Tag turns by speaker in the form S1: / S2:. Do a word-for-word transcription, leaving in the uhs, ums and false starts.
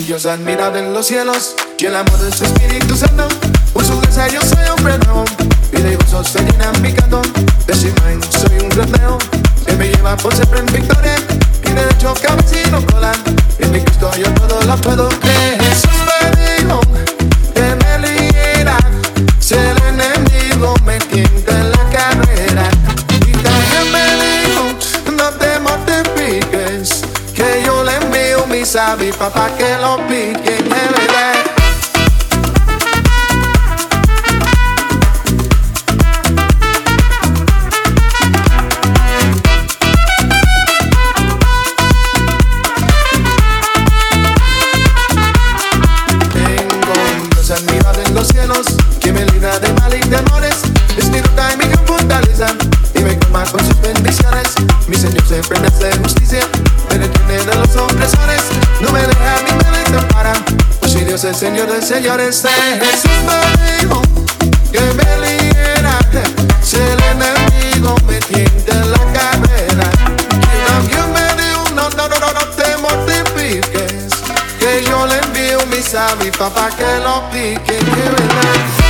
S1: Dios admirado en los cielos y el amor de su Espíritu Santo. Por su gracia yo soy hombre nuevo y de gozo se llena mi canto. De Shimon soy un grandeo que me lleva por siempre en victoria. Y de hecho cabecino cola, en mi Cristo yo todo lo puedo creer. Jesús me dijo que me liera si el enemigo me tienta en la carrera. Y también me dijo no te mortifiques, que yo le envío mi sabi papá que lo pique de verdad. Los cielos, que me libra de mal y temores. Es mi ruta y mi gran fortaleza, y me colma con sus bendiciones. Mi Señor siempre me hace justicia, me detiene de los opresores. No me deja ni me desampara, pues si Dios es Señor de señores. Jesús me dijo que me liera si el enemigo me tiende en la carrera. Y también me dijo no, no, no, no, no te mortifiques, que yo le envío mi sabi papá que lo pique de verdad.